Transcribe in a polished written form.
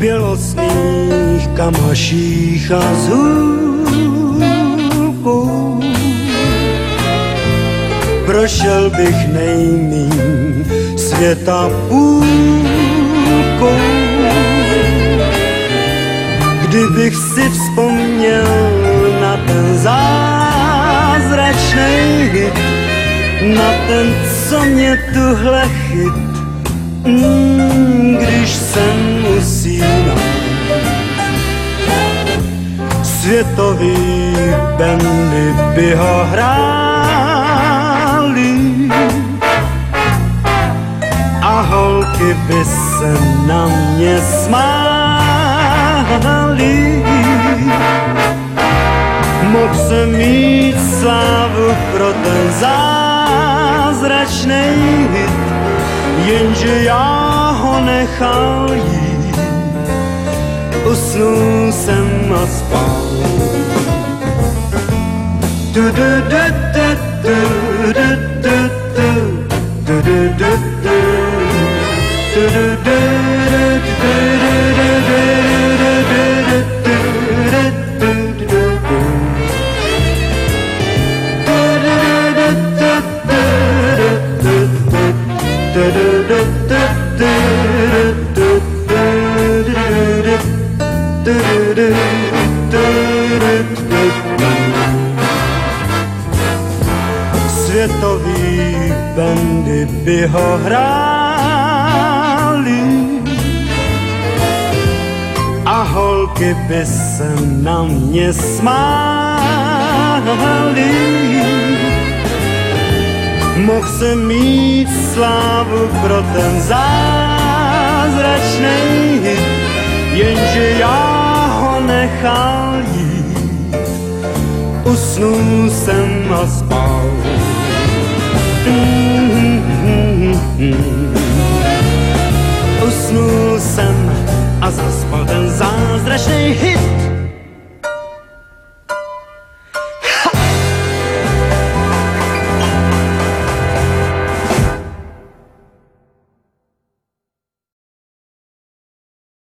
bělostných kamaších a zhubou. Prošel bych nejmíň světa půlkou, kdybych si vzpomněl na ten zázračný hit, na ten, co mě tuhle chyt, když jsem usínal. Světový bandy by ho hráli a holky by se na mě smály. Mohl jsem mít slávu pro ten zázračný hit, jenže já ho nechal jít. Usnul jsem a spal. Světový bandy by ho hráli a holky by se na mě smály. Mohl jsem mít slávu pro ten zázračný hit, jenže já ho nechal jít. Usnul jsem a spal.